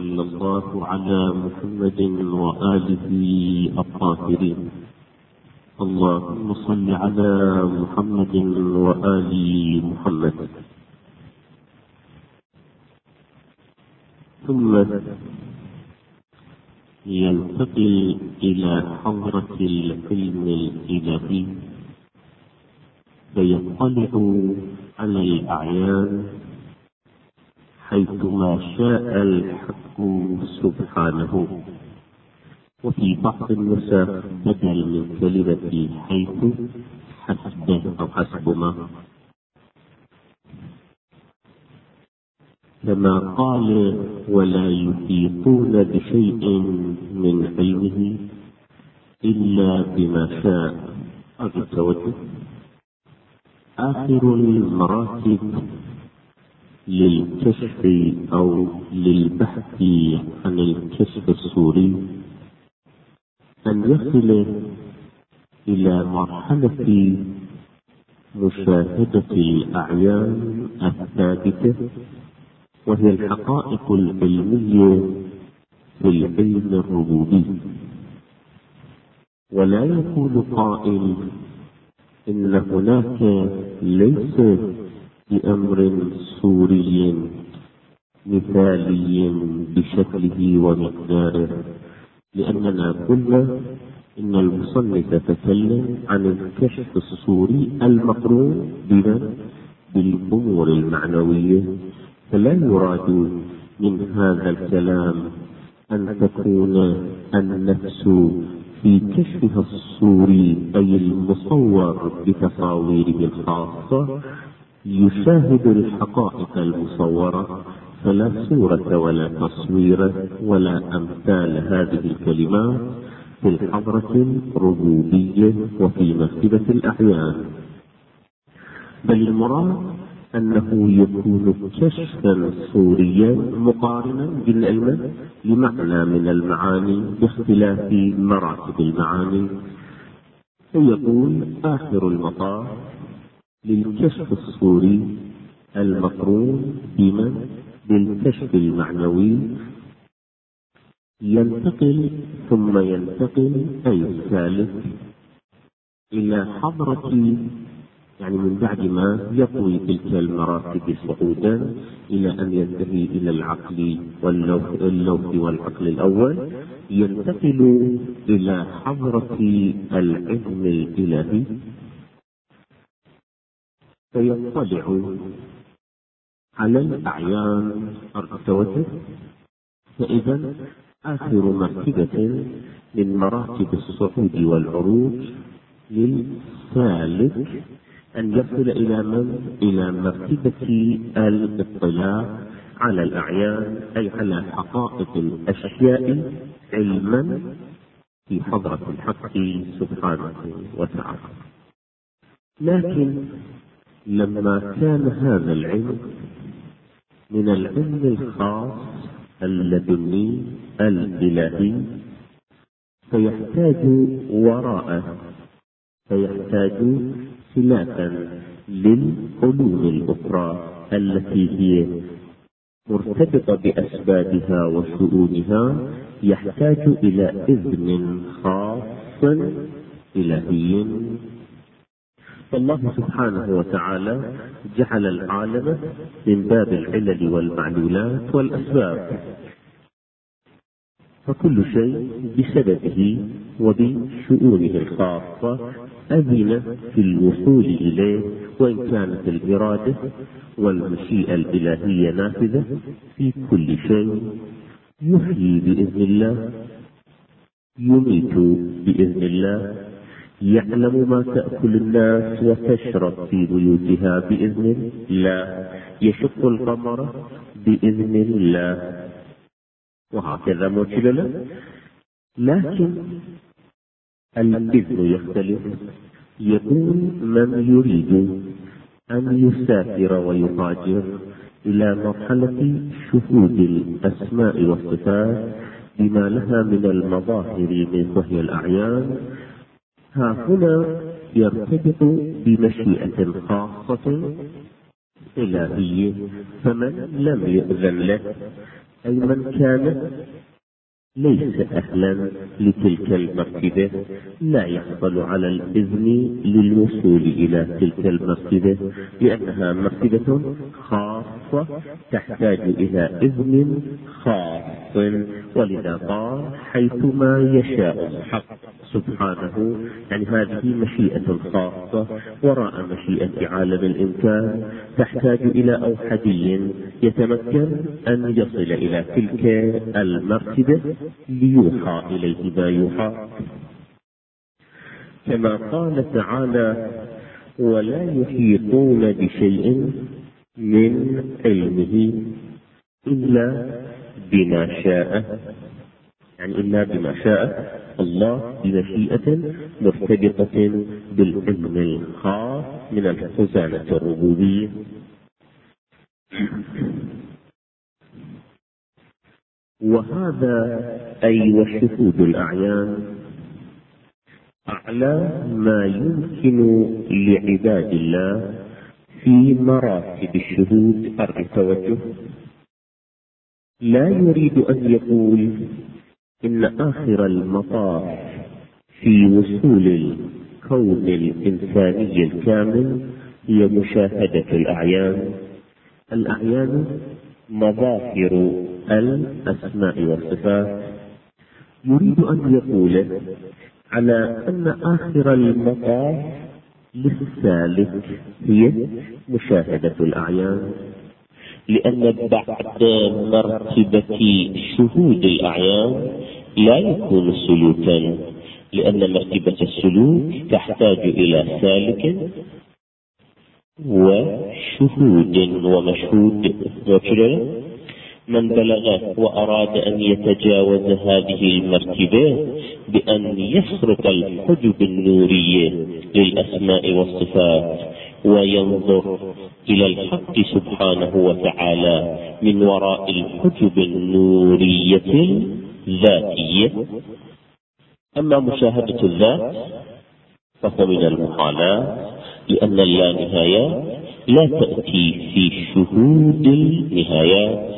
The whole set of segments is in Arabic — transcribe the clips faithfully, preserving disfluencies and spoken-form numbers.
صلى الله على محمد وآله الطاهرين. اللهم صل على محمد وآل محمد. ثم ينتقل إلى حضرة العلم الإلهي فيطلع على الأعيان حيثما شاء الحق سبحانه. وفي بعض النسخ بدل من كلمة حيث حسبه أو حسبما، كما قال ولا يحيطون بشيء من علمه إلا بما شاء. التوجه آخر المراتب للكشف أو للبحث عن الكشف الصوري أن يصل إلى مرحلة مشاهدة الأعيان الثابتة، وهي الحقائق العلمية في العلم الربوبي. ولا يقول قائل إن هناك ليس بأمر صوري مثالي بشكله ومقداره، لأننا قلنا إن المصنف تكلم عن الكشف الصوري المقرون بنا بالأمور المعنوية، فلا يراد من هذا الكلام أن تكون النفس في كشفها الصوري أي المصور بتصاويره الخاصة يشاهد الحقائق المصورة، فلا صورة ولا تصوير ولا أمثال هذه الكلمات في الحضرة الربوبية وفي مرتبة الأعيان، بل المراد أنه يكون كشفا صوريا مقارنا بالعلم لمعنى من المعاني باختلاف مراتب المعاني. ويقول آخر المطاف للكشف الصوري المقرون بما بالكشف المعنوي ينتقل ثم ينتقل أي الثالث إلى حضرة، يعني من بعد ما يطوي تلك المراتب صعودا إلى أن ينتهي إلى العقل واللوح والعقل الأول، ينتقل إلى حضرة العلم الإلهي فيطلع على الأعيان التوتر. فإذا آخر مرتبة من مراتب الصعود والعروج للسالك أن يصل إلى من؟ إلى مرتبة الاطلاع على الأعيان أي على حقائق الأشياء علما في حضرة الحق سبحانه وتعالى. لكن لما كان هذا العلم من العلم الخاص اللدني الإلهي فيحتاج وراءه فيحتاج خلافا للعلوم الأخرى التي هي مرتبطة بأسبابها وشؤونها، يحتاج إلى إذن خاص إلهي. فالله سبحانه وتعالى جعل العالم من باب العلل والمعلولات والأسباب، فكل شيء بسببه وبشؤونه الخاصة أذن في الوصول إليه، وإن كانت الإرادة والمشيئة الإلهية نافذة في كل شيء. يحيي بإذن الله، يميت بإذن الله، يعلم ما تأكل الناس وتشرب في بيوتها بإذن الله، يشق القمر بإذن الله، وهكذا مجللا. لكن الإذن يختلف. يكون من يريد أن يسافر ويهاجر إلى مرحلة شهود الأسماء والصفات بما لها من المظاهر من وهي الأعيان، ها هنا يرتبط بمشيئة خاصة إلهية. فمن لم يؤذن له أي من كان ليس أهلا لتلك المرتبة لا يحصل على الإذن للوصول إلى تلك المرتبة، لأنها مرتبة خاصة تحتاج إلى إذن خاص. ولذا قال حيثما يشاء الحق سبحانه، يعني هذه مشيئة خاصة وراء مشيئة عالم الإمكان، تحتاج إلى أوحدي يتمكن أن يصل إلى تلك المرتبة ليوحى إليه ما يوحى، كما قال تعالى ولا يحيطون بشيء من علمه إلا بما شاء، يعني إلا بما شاء الله بمشيئة مرتبطة بالعلم الخاص من الخزانة الربوبية. وهذا أي وشهود الأعيان أعلى ما يمكن لعباد الله في مراتب الشهود التوجه. لا يريد أن يقول إن آخر المطاف في وصول الكون الإنساني الكامل هي مشاهدة الأعيان. الأعيان مظاهر الأسماء والصفات. يريد أن يقول على أن آخر المطاف للسالك هي مشاهدة الأعيان، لأن بعد مرتبة شهود الأعيان لا يكون سلوكا، لأن مرتبة السلوك تحتاج إلى سالك وشهود ومشهود. من بلغ وأراد أن يتجاوز هذه المرتبة بأن يسرق الحجب النورية للأسماء والصفات وينظر إلى الحق سبحانه وتعالى من وراء الحجب النورية الذاتية. أما مشاهدة الذات فهو من المحالات، لأن اللانهايات لا تأتي في شهود النهايات.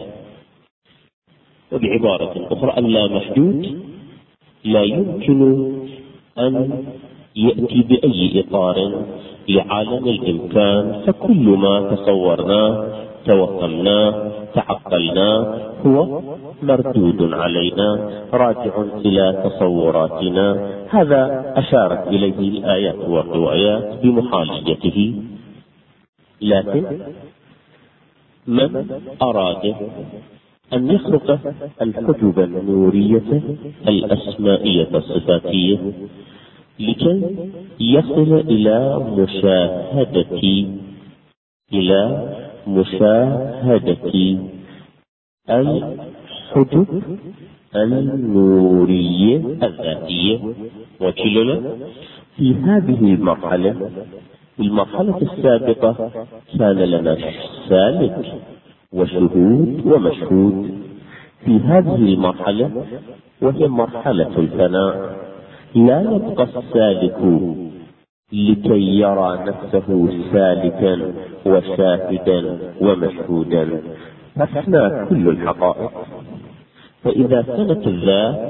وبعبارة أخرى اللامحدود لا يمكن أن يأتي بأي إطار لعالم الإمكان، فكل ما تصورناه توهمناه تعقلناه هو مردود علينا راجع إلى تصوراتنا. هذا أشارت إليه الآيات والروايات بمحاليته. لكن من أراد أن يخلق الحجب النورية الأسمائية الصفاتية لكي يصل إلى مشاهدة إلى مشاهدة الحجب النورية الذاتية، وكلنا في هذه المرحلة المرحلة السابقة كان لنا سالك وشهود ومشهود. في هذه المرحلة وهي مرحلة الفناء لا يبقى السالك لكي يرى نفسه سالكا وشاهدا ومشهودا، فافنى كل الحقائق. فإذا كانت الذات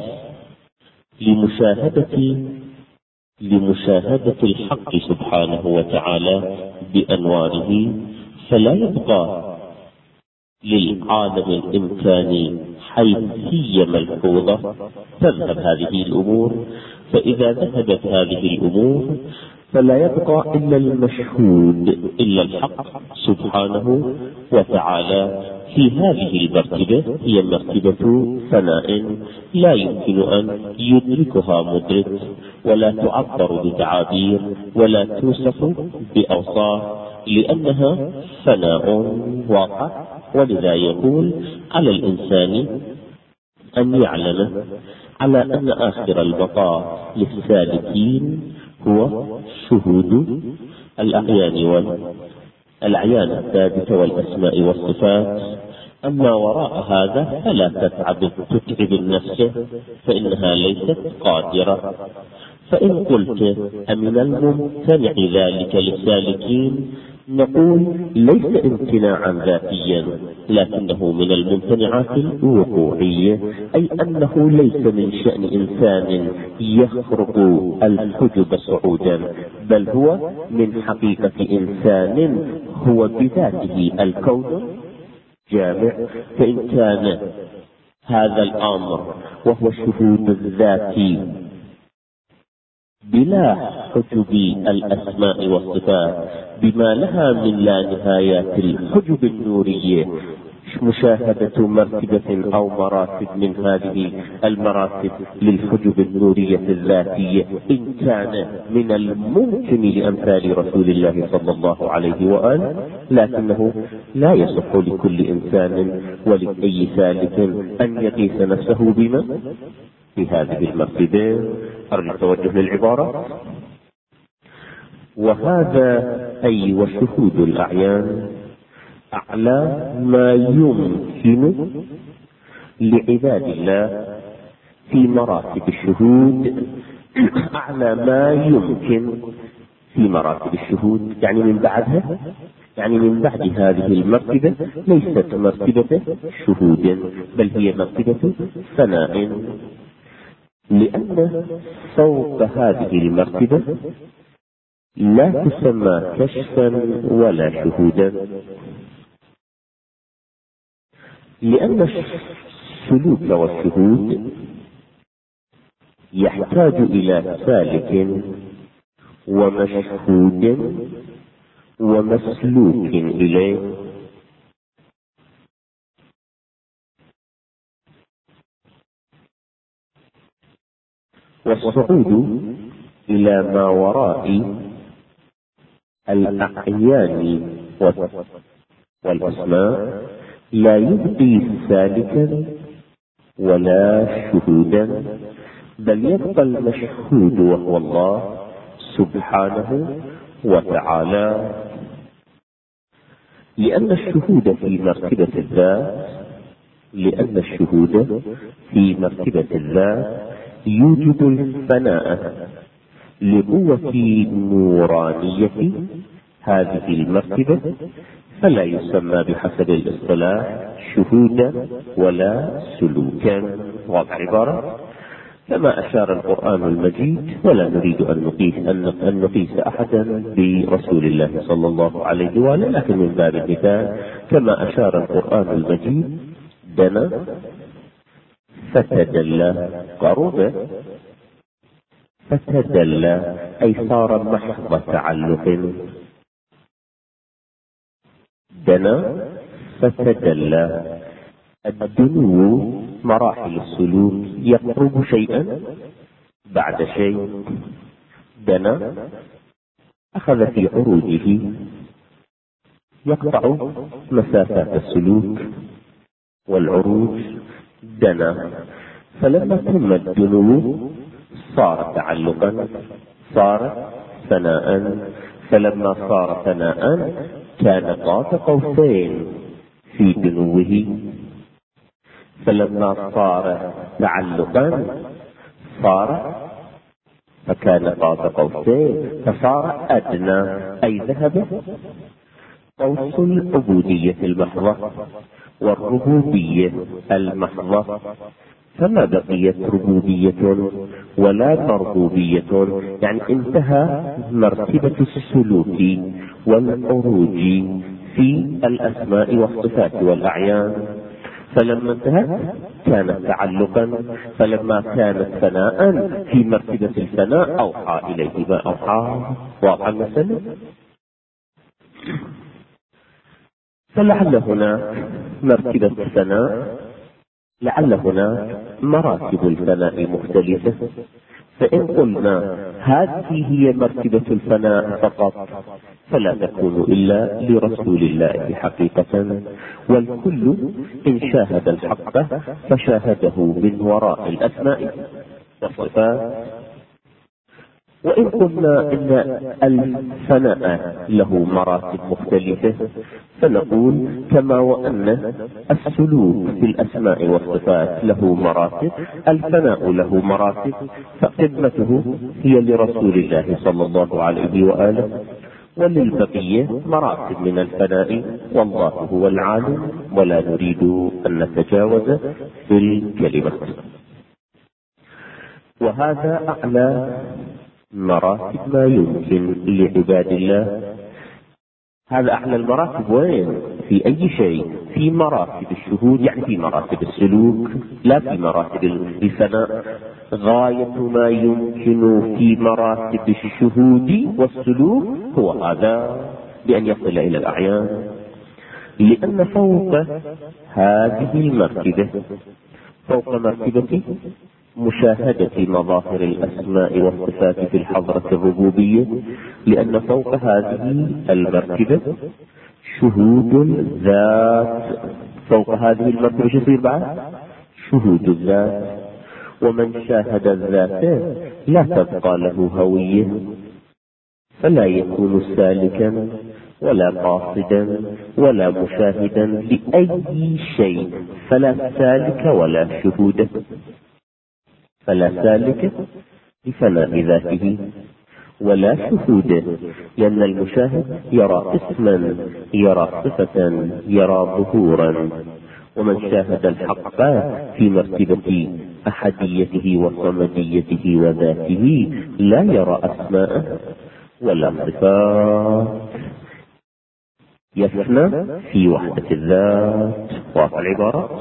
لمشاهدة لمشاهدة الحق سبحانه وتعالى بأنواره، فلا يبقى للعالم الإمكاني حيثية ملحوظة تذهب هذه الأمور. فإذا ذهبت هذه الأمور فلا يبقى إلا المشهود إلا الحق سبحانه وتعالى. في هذه المرتبة هي مرتبة فناء لا يمكن أن يدركها مدرك، ولا تعبر بتعابير ولا توصف بأوصاف، لأنها فناء واقع. ولذا يقول على الإنسان أن يعلم على أن آخر المطاف للسالكين هو شهود الأعيان والأعيان الثابتة والأسماء والصفات. أما وراء هذا فلا تتعب تتعب النفس، فإنها ليست قادرة. فإن قلت أمن الممتنع ذلك للسالكين نقول ليس امتناعا ذاتيا، لكنه من الممتنعات الوقوعية، أي أنه ليس من شأن إنسان يخرق الحجب صعودا، بل هو من حقيقة إنسان هو بذاته الكون جامع. فإن كان هذا الأمر وهو الشهود الذاتي بلا حجب الأسماء والصفات بما لها من لا نهايات الحجب النورية، مشاهدة مرتبة أو مراتب من هذه المراتب للحجب النورية الذاتية، إن كان من الممكن لأمثال رسول الله صلى الله عليه وآله، لكنه لا يصح لكل إنسان ولأي سالك أن يقيس نفسه بمن في هذه المرتبة. أرجو التوجه للعبارة. وهذا أي وشهود الأعيان أعلى ما يمكن لعباد الله في مراتب الشهود، أعلى ما يمكن في مراتب الشهود، يعني من بعدها، يعني من بعد هذه المرتبة ليست مرتبة شهود، بل هي مرتبة ثناء، لأن فوق هذه المرتبة لا تسمى كشفا ولا شهودا، لأن السلوك والشهود يحتاج إلى سالك ومشهود ومسلوك إليه. والصعود إلى ما وراء الأعيان والأسماء لا يبقي سالكا ولا شهودا، بل يبقى المشهود وهو الله سبحانه وتعالى، لأن الشهود في مرتبة الذات لأن الشهود في مرتبة الذات يوجب الفناء لقوة نورانية هذه المرتبة، فلا يسمى بحسب الاصطلاح شهودا ولا سلوكا. واضح عبارة؟ كما أشار القرآن المجيد، ولا نريد أن نقيس أن نقيس أحدا برسول الله صلى الله عليه وآله، لكن من باب المثال كما أشار القرآن المجيد: دنا فتدلى، قرب فتدلى، أي صار محض تعلق. دنا فتدلى، الدنو مراحل السلوك، يقرب شيئا بعد شيء. دنا أخذ في عروجه، يقطع مسافات السلوك والعروج. دنا، فلما تم الدنو صار تعلقا، صار ثناء، فلما صار ثناء كان قاب قوسين في دنوه، فلما صار تعلقا صار فكان قاب قوسين، فصار أدنى، أي ذهب قوس العبودية المحضة والربوبية المحضة، فما بقيت ربوبية ولا مربوبية، يعني انتهى مرتبة السلوك والعروج في الأسماء والصفات والأعيان. فلما انتهت كانت تعلقا، فلما كانت ثناء في مرتبة الثناء أوحى إليه ما أوحى. واضح المسألة؟ فلعل هناك مرتبة الثناء، لعل هناك مراتب الفناء مختلفة، فإن قلنا هذه هي مرتبة الفناء فقط فلا تكون إلا لرسول الله حقيقة، والكل إن شاهد الحق فشاهده من وراء الأسماء والصفات. وإن قلنا إن الفناء له مراتب مختلفة فنقول كما وأن السلوك في الأسماء والصفات له مراتب، الفناء له مراتب، فقمته هي لرسول الله صلى الله عليه وآله، وللبقية مراتب من الفناء، والله هو العالم ولا نريد أن نتجاوز في الكلمة. وهذا أعلى مراتب ما يمكن لعباد الله. هذا أعلى المراتب وين؟ في أي شيء؟ في مراتب الشهود، يعني في مراتب السلوك، لا في مراتب الفناء. غاية ما يمكن في مراتب الشهود والسلوك هو هذا، بأن يصل إلى الأعيان. لأن فوق هذه المرتبة، فوق مرتبة مشاهدة مظاهر الأسماء والصفات في الحضرة الربوبية، لأن فوق هذه المرتبة شهود الذات. فوق هذه المرتبة شو يصير بعد؟ شهود الذات. ومن شاهد الذات لا تبقى له هوية، فلا يكون سالكا ولا قاصدا ولا مشاهدا لأي شيء، فلا سالك ولا شهود. فلا سالك لفناء ذاته ولا شهود، لأن المشاهد يرى اسما، يرى صفة، يرى ظهورا. ومن شاهد الحق في مرتبة أحديته وصمديته وذاته لا يرى أسماء ولا صفات، يفنى في وحدة الذات. واضح العبارة؟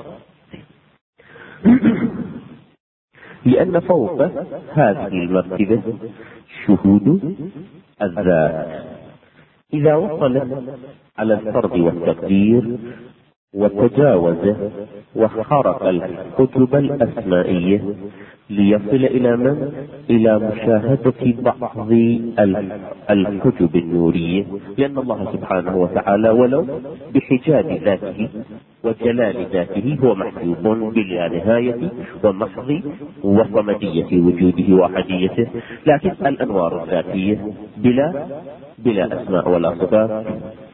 لأن فوق هذه المرتبة شهود الذات إذا وصلت على الفرض والتقدير وتجاوز وخرق الكتب الأسمائية ليصل إلى من؟ إلى مشاهدة بعض الكتب النورية، لأن الله سبحانه وتعالى ولو بحجاب ذاته وجلال ذاته هو محجوب بلا نهاية ومحض وصمدية وجوده وأحديته، لكن الأنوار الذاتية بلا بلا أسماء ولا صفات.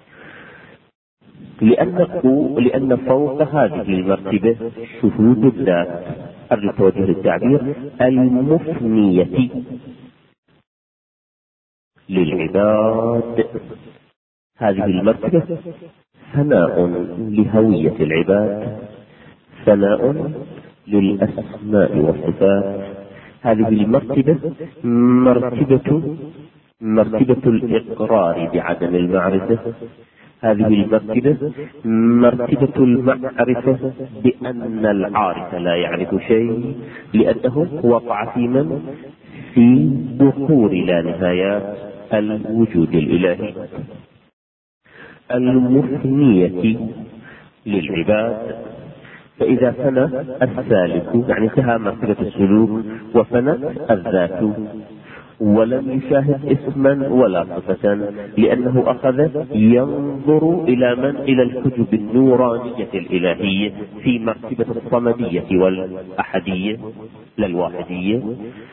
لأنه لأن فوق هذه المرتبة شهود الذات، أرجو توجه التعبير، المفنية للعباد. هذه المرتبة ثناء لهوية العباد، ثناء للأسماء والصفات. هذه المرتبة مرتبة مرتبة الإقرار بعدم المعرفة. هذه المرتبة مرتبة المعرفة بأن العارف لا يعرف شيء، لأنه وقع في من؟ في بحور لا نهايات الوجود الإلهي. المفنية للعباد، فإذا فنى السالك يعني انتهى مرتبة السلوك وفنى الذات ولم يشاهد اسما ولا صفة، لأنه أخذ ينظر إلى من؟ إلى الكتب النورانية الإلهية في مرتبة الصمدية والأحدية لا الواحدية.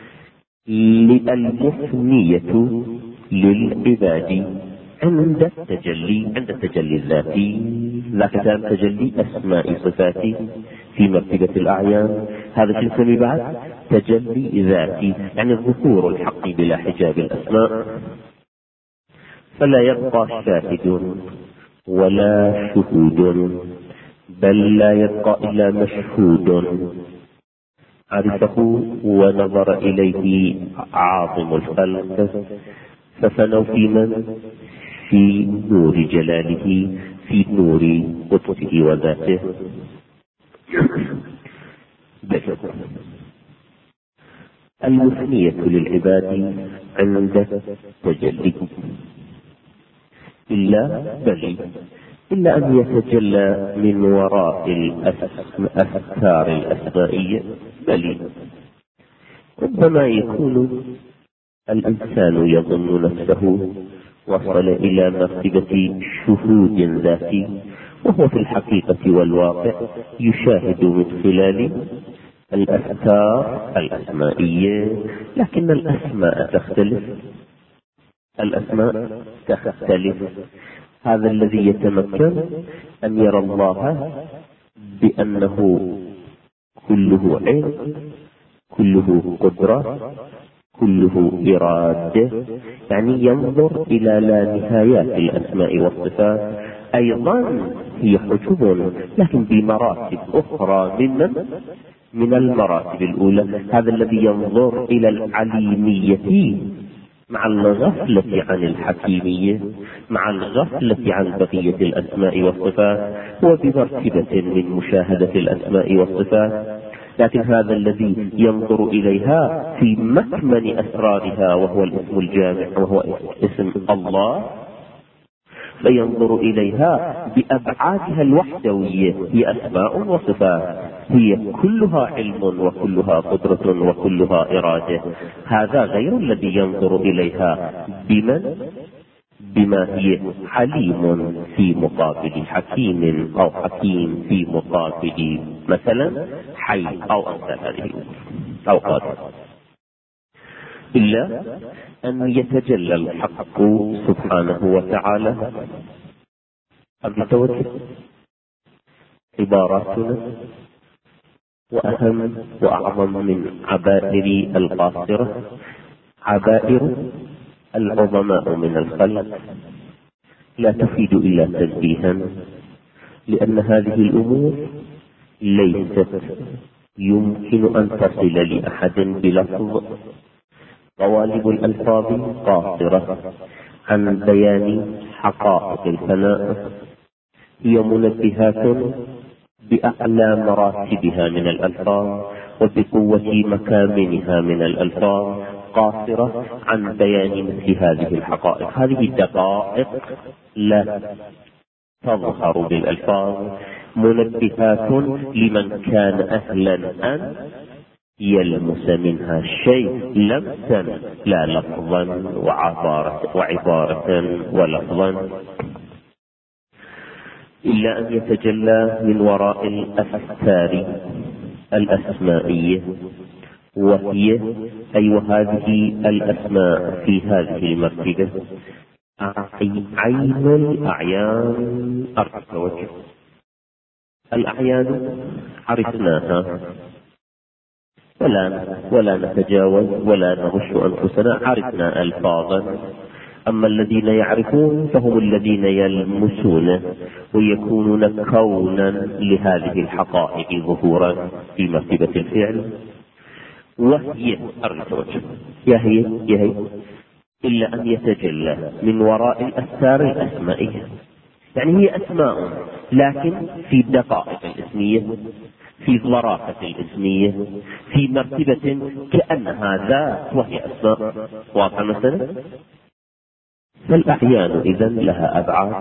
المفنية للعباد عند التجلي، عند التجلي الذاتي، لا كتاب تجلي أسماء صفاتي في مرتبة الأعيان. هذا شيء نسميه بعد تجلي ذاتي، يعني ظهور الحق بلا حجاب الأسماء. فلا يبقى شاهد ولا شهود، بل لا يبقى إلا مشهود عرفه ونظر إليه عاظم الخلق، ففنوا في من؟ في نور جلاله، في نور قدسه وذاته. المفنية للعباد عند التجلي، إلا بل إلا أن يتجلى من وراء الأفكار الأسمائية، بل ربما يكون الإنسان يظن نفسه وصل إلى مرتبة شهود ذاتي، وهو في الحقيقة والواقع يشاهد من خلال الأفكار الأسمائية، لكن الأسماء تختلف، الأسماء تختلف. هذا الذي يتمكن أن يرى الله بأنه كله علم، كله قدرة، كله إرادة، يعني ينظر إلى لا نهايات الأسماء والصفات. أيضا هي حجب لكن بمراتب أخرى ممن من المراتب الأولى. هذا الذي ينظر إلى العليمية مع الغفلة عن الحكيمية، مع الغفلة عن بقية الأسماء والصفات، هو بمرتبة من مشاهدة الأسماء والصفات. لكن هذا الذي ينظر إليها في مكمن أسرارها وهو الاسم الجامع وهو اسم الله، فينظر إليها بأبعادها الوحدوية، هي أسماء وصفات، هي كلها علم وكلها قدرة وكلها إرادة. هذا غير الذي ينظر إليها بمن بما هي حليم في مقابل حكيم، أو حكيم في مقابل مثلا حي، أو أمثال هذه الأمور أو قادر. إلا أن يتجلى الحق سبحانه وتعالى. أبتوجه عباراتنا وأهم وأعظم من عبائر القاصرة عبائر العظماء من الخلق لا تفيد إلا تنبيها، لأن هذه الأمور ليست يمكن أن تصل لأحد بلفظ. قوالب الألفاظ قاصرة عن بيان حقائق الفناء، هي منبهات بأعلى مراتبها من الألفاظ وبقوة مكامنها من الألفاظ، قاصرة عن بيان مثل هذه الحقائق. هذه الدقائق لا تظهر بالألفاظ، منبهات لمن كان أهلا أن يلمس منها شيء لمسا لا لفظا وعبارة وعبارة ولفظا، إلا أن يتجلى من وراء الأستار الأسمائية، وهي أي وهذه الأسماء في هذه المرتبة عين الأعيان أرتوج. الأعيان عرفناها ولا ولا نتجاوز ولا نغش أنفسنا، عرفنا ألفاظا. أما الذين يعرفون فهم الذين يلمسون ويكونون كونا لهذه الحقائق ظهورا في مرتبة الفعل، وهي الرتوج يا هي يا هي إلا أن يتجلى من وراء الأستار الأسمائية. يعني هي أسماء لكن في الدقائق الاسمية، في ظرافة الاسمية، في مرتبة كأنها ذات وهي أسماء. واضح مثلا؟ فالأعيان إذن لها أبعاد،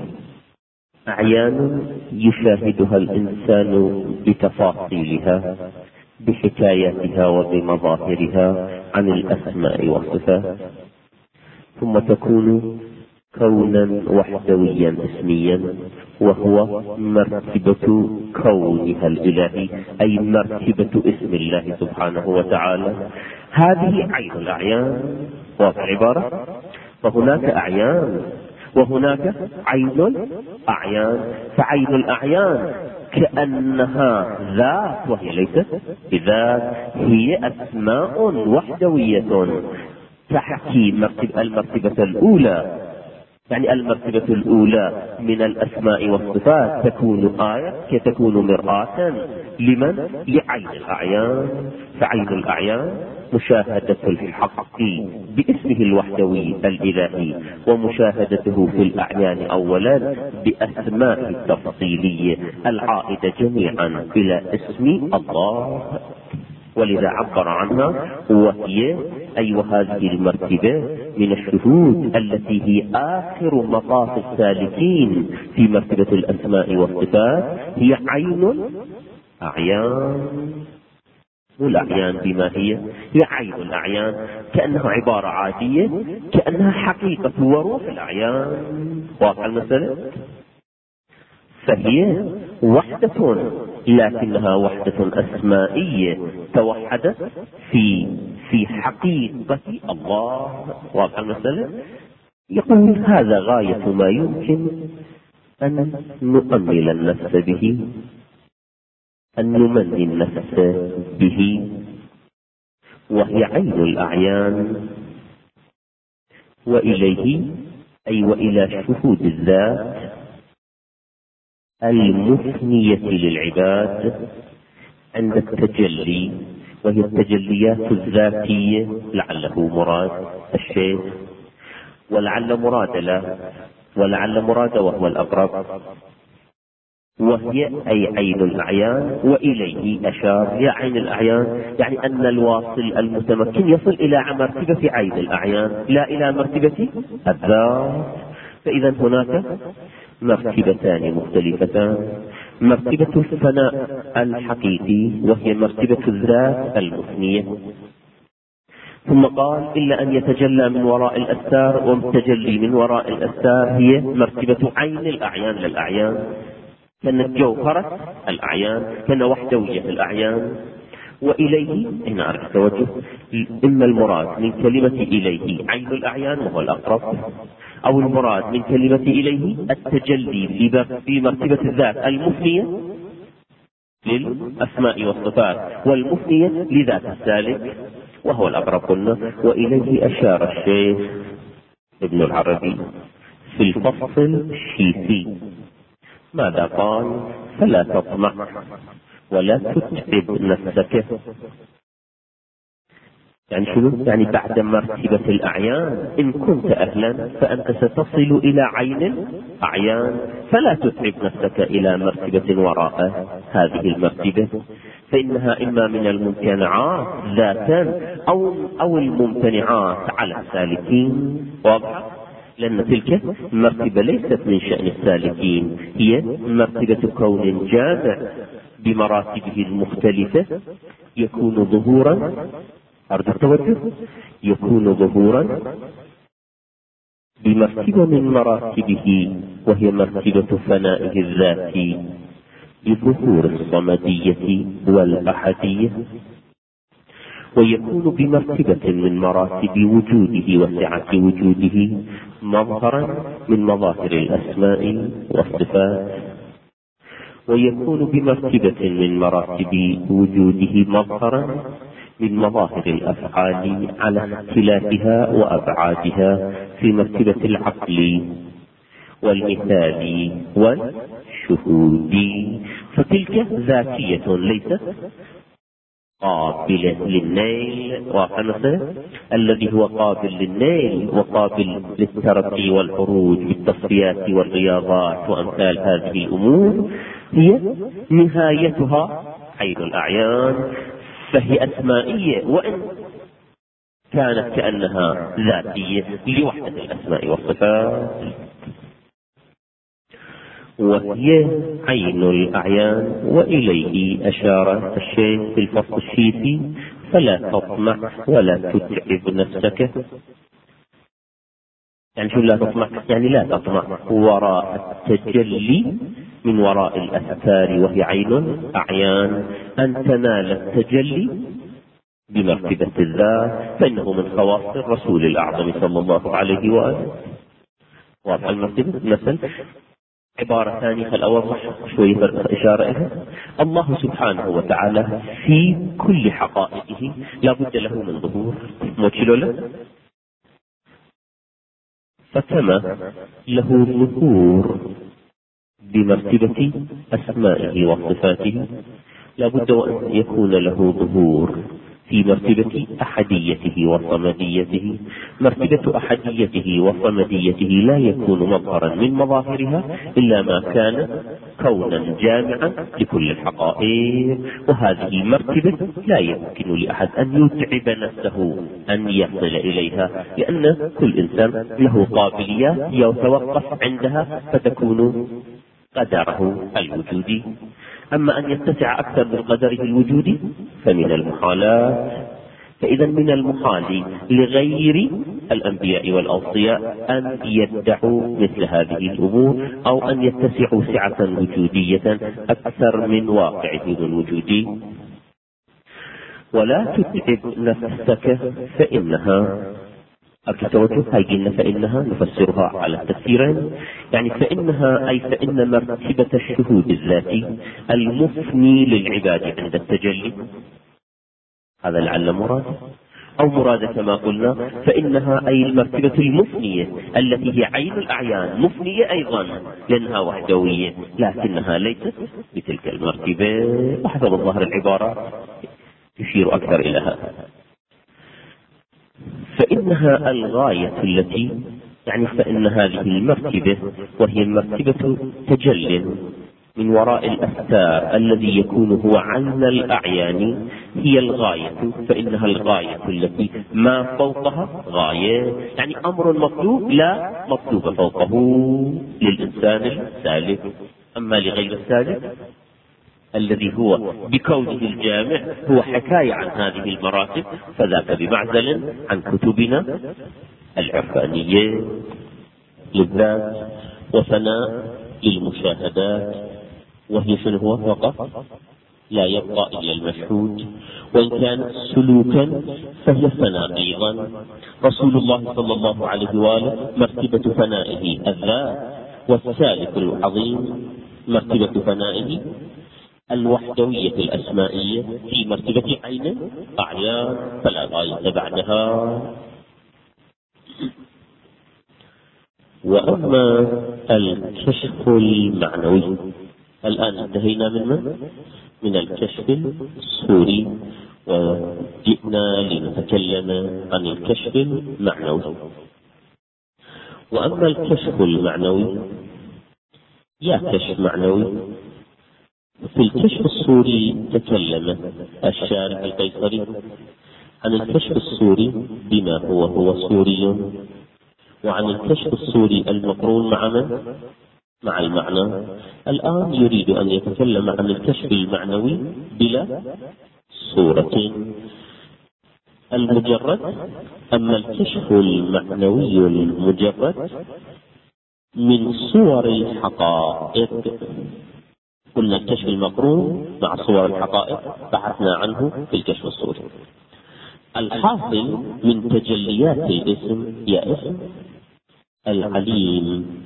أعيان يشاهدها الإنسان بتفاصيلها بحكاياتها وبمظاهرها عن الأسماء والصفات، ثم تكون كونا وحدويا اسميا وهو مرتبة كونها الإلهي، أي مرتبة اسم الله سبحانه وتعالى. هذه عين الأعيان. واضح العبارة؟ فهناك أعيان وهناك عين الأعيان. فعين الأعيان كأنها ذات وهي ليست بذات، هي أسماء وحدوية تحكي مرتبة المرتبة الأولى. يعني المرتبة الأولى من الأسماء والصفات تكون آية كتكون مرآة لمن؟ لعين الأعيان. فعين الأعيان مشاهدة الحق باسمه الوحدوي الإلهي، ومشاهدته في الأعيان أولا بأسماء التفصيلية العائدة جميعا إلى اسم الله، ولذا عبر عنها وهي أي وهذه المرتبة من الشهود التي هي آخر مطاف السالكين في مرتبة الأسماء والصفات، هي عين أعيان. والأعيان بما هي هي عين الأعيان، كأنها عبارة عادية، كأنها حقيقة وروح الأعيان. واضح المسألة؟ فهي وحدة لكنها وحدة أسمائية توحدت في في حقيقة الله. واضح المسألة؟ يقول هذا غاية ما يمكن أن نؤمل النفس به، أن نمني النفس به، وهي عين الأعيان، وإليه أي وإلى شهود الذات المثنية للعباد عند التجلي، وهي التجليات الذاتية. لعله مراد الشيخ، ولعل مراد له، ولعل مراد وهو الأقرب، وهي أي عين الأعيان. وإليه أشار يا عين الأعيان، يعني أن الواصل المتمكن يصل إلى مرتبة عين الأعيان لا إلى مرتبة الذات. فإذا هناك مرتبتان مختلفتان: مرتبة الفناء الحقيقي وهي مرتبة الذات المثنية. ثم قال: إلا أن يتجلى من وراء الأستار، والتجلي من وراء الأستار هي مرتبة عين الأعيان للأعيان، كان جوهرة الأعيان، كان وحدوية الأعيان. وإليه هنا أعرف التوجه، إما المراد من كلمة إليه عين الأعيان وهو الأقرب، أو المراد من كلمة إليه التجلي في مرتبة الذات المثنية للأسماء والصفات والمثنية لذات السالك وهو الأقرب. قلنا وإليه أشار الشيخ ابن العربي في الفصل الشيثي. ماذا قال؟ فلا تطمع ولا تتعب نفسك. يعني شنو؟ يعني بعد مرتبة الأعيان إن كنت أهلا فأنت ستصل إلى عين الأعيان، فلا تتعب نفسك إلى مرتبة وراء هذه المرتبة، فإنها إما من الممتنعات ذاتا أو أو الممتنعات على السالكين. واضح؟ لأن تلك المرتبة ليست من شأن السالكين، هي مرتبة كون جامع بمراتبه المختلفة، يكون ظهورا أرجو التوجه يكون ظهورا بمرتبة من مراتبه، وهي مرتبة فنائه الذاتي بظهور الصمدية والأحدية، ويكون بمرتبة من مراتب وجوده وسعة وجوده مظهرا من مظاهر الأسماء والصفات، ويكون بمرتبة من مراتب وجوده مظهرا من مظاهر الأفعال على اختلافها وأبعادها في مرتبة العقل والمثال والشهود. فتلك ذاتية ليست قابلة للنيل، وخمسة الذي هو قابل للنيل وقابل للترقي والخروج بالتصفيات والرياضات وأمثال هذه الأمور، هي نهايتها عين الأعيان، فهي أسمائية وإن كانت كأنها ذاتية لوحدة الأسماء والصفات. وهي عين الأعيان. وإليه أشار الشيخ في الفصل الشيثي: فلا تطمع ولا تتعب نفسك. يعني شو لا تطمع؟ يعني لا تطمع وراء التجلي من وراء الأستار وهي عين الأعيان أن تنال التجلي بمرتبة الذات، فإنه من خواص الرسول الأعظم صلى الله عليه وآله. واضح المرتبة؟ مثل عبارة ثانية خل أوضح شوية إشارة إليها. الله سبحانه وتعالى في كل حقائقه لا بد له من ظهور، موتشلو له، فكما له ظهور بمرتبة أسمائه وصفاته لا بد أن يكون له ظهور في مرتبة أحديته وصمديته. مرتبة أحديته وصمديته لا يكون مظهرا من مظاهرها إلا ما كان كونا جامعا لكل الحقائق، وهذه المرتبة لا يمكن لأحد أن يتعب نفسه أن يصل إليها، لأن كل إنسان له قابليات يتوقف عندها فتكون قدره الوجودي. أما أن يتسع أكثر من قدره الوجودي فمن المحالات. فإذا من المحال لغير الأنبياء والأوصياء أن يدعوا مثل هذه الأمور، أو أن يتسعوا سعة وجودية أكثر من واقعهم الوجودي. ولا تتعب نفسك فإنها التوجه هاي قلنا فإنها نفسرها على التفسيرين، يعني فإنها أي فإن مرتبة الشهود الذاتي المفني للعباد عند التجلي، هذا لعل مراده، أو مراده كما قلنا فإنها أي المرتبة المفنية التي هي عين الأعيان، مفنية أيضا لأنها وحدوية، لكنها ليست بتلك المرتبة، وحسب ظاهر العبارة يشير أكثر إلى هذا. فإنها الغاية التي يعني فإن هذه المرتبة وهي مرتبة تجل من وراء الأستار الذي يكون هو عين الأعيان هي الغاية، فإنها الغاية التي ما فوقها غاية، يعني أمر مطلوب لا مطلوب فوقه للإنسان السالك. أما لغير السالك الذي هو بكونه الجامع هو حكاية عن هذه المراتب، فذاك بمعزل عن كتبنا العرفانية للذات وثناء للمشاهدات، وهي شنو هو فقط لا يبقى إلا المشهود، وإن كان سلوكا فهي ثناء أيضا. رسول الله صلى الله عليه وآله مرتبة ثنائه الذات، والسالك العظيم مرتبة ثنائه الوحدوية الأسمائية في مرتبة عين أعيان، فلا غاية بعدها. وأما الكشف المعنوي، الآن انتهينا من من؟ من الكشف الصوري، وجئنا لنتكلم عن الكشف المعنوي. وأما الكشف المعنوي، يا كشف معنوي، في الكشف الصوري تكلم الشارح القيصري عن الكشف الصوري بما هو هو صوري، وعن الكشف الصوري المقرون مع من؟ مع المعنى. الآن يريد أن يتكلم عن الكشف المعنوي بلا صورة المجرد. أما الكشف المعنوي المجرد من صور الحقائق، قلنا الكشف المقرون مع صور الحقائق بحثنا عنه في الكشف الصوري. الحاصل من تجليات الاسم يا اسم العليم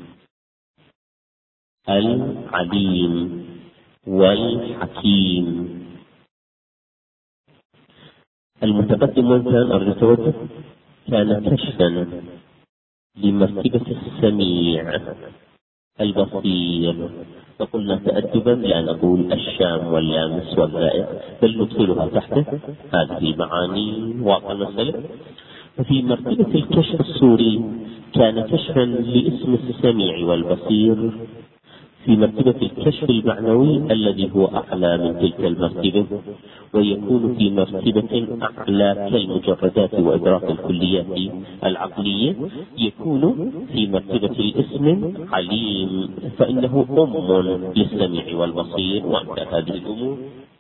العليم والحكيم. المتقدم وين كان أرجو توجه؟ كان كشفا لمرتبة السميع البصير، فقلنا تأدبا لا نقول الشام واللامس والذائق، بل ندخلها تحت هذه المعاني. واضح المسألة؟ ففي مرتبة الكشف الصوري كان كشفا لاسم السميع والبصير، في مرتبة الكشف المعنوي الذي هو أعلى من تلك المرتبة، ويكون في مرتبة أعلى كالمجردات وإدراك الكليات العقلية، يكون في مرتبة الاسم عليم، فإنه أم للسميع والبصير وأنت هذه الأمور.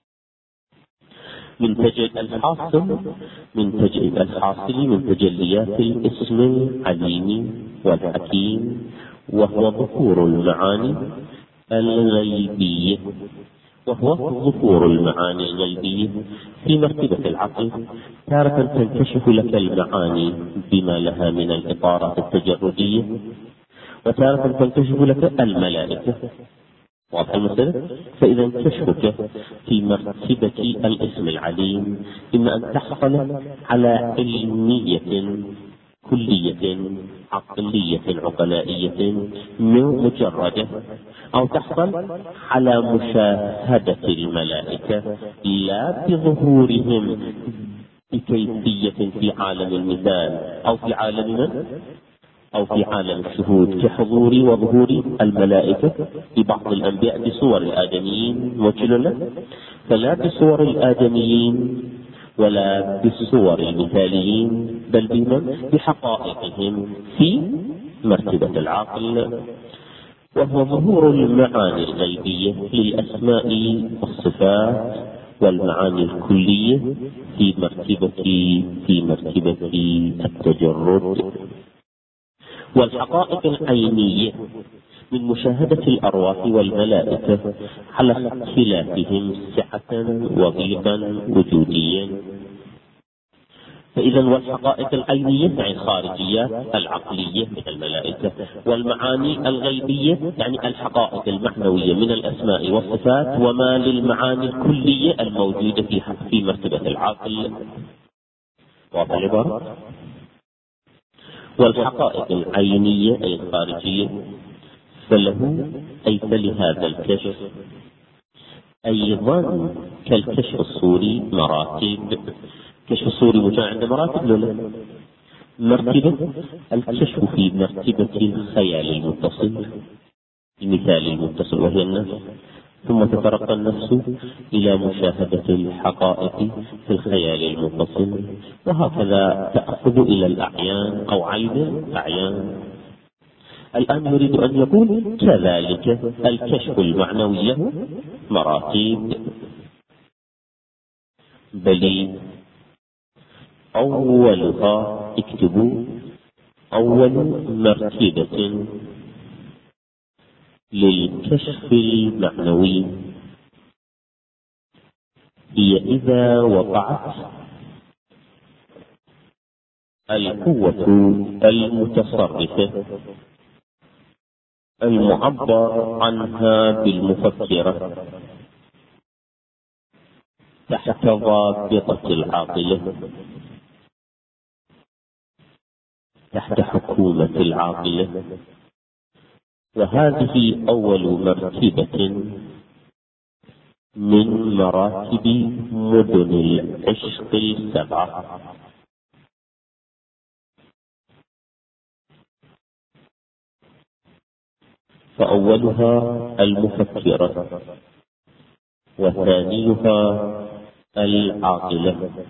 من تجد الحاصل من تجد الحاصل من تجليات الاسم العليم والحكيم، وهو ظهور المعاني الغيبية، وهو ظهور المعاني الغيبية في مرتبة العقل. تارة تنكشف لك المعاني بما لها من الإطارات التجردية، وتارة تنكشف لك الملائكة. واضح المسألة؟ فإذا كشفك في مرتبة الاسم العليم إما أن تحصل على علمية كلية عقلية عقلائية مجردة، أو تحصل على مشاهدة الملائكة لا بظهورهم بكيفية في عالم المثال أو في عالم من؟ أو في عالم الشهود، كحضور وظهور الملائكة في بعض الأنبياء بصور الآدميين وكلنا، فلا بصور الآدميين ولا بالصور المثاليين، بل بمن؟ بحقائقهم في مرتبة العقل، وهو ظهور المعاني الغيبية للأسماء والصفات والمعاني الكلية في مرتبة في مرتبة التجرد، والحقائق العينية من مشاهدة الأرواح والملائكة على اختلافهم سعة وضيقا وجوديا. فإذا والحقائق العينية يعني الخارجيات العقلية من الملائكة، والمعاني الغيبية يعني الحقائق المعنوية من الأسماء والصفات وما للمعاني الكلية الموجودة في في مرتبة العقل. واضح العبارة؟ والحقائق العينية أي الخارجية فله أي فلهذا الكشف أيضا كالكشف الصوري مراتب. كشف الصوري مجمع عند مراتب لولا مرتبة الكشف في مرتبة الخيال المتصل المثال المتصل وهي النفس، ثم تترقى النفس إلى مشاهدة الحقائق في الخيال المتصل، وهكذا تأخذ إلى الأعيان أو عين الأعيان. الآن يريد أن يقول كذلك الكشف المعنوي له مراتب، بل أولها اكتبوا أول مرتبة للكشف المعنوي هي إذا وقعت القوة المتصرفة المعبر عنها بالمفكرة تحت ضابطة العاقلة، تحت حكومة العاقلة، وهذه أول مرتبة من مراتب مدن العشق السبعة. فأولها المفكرة، وثانيها العاقلة،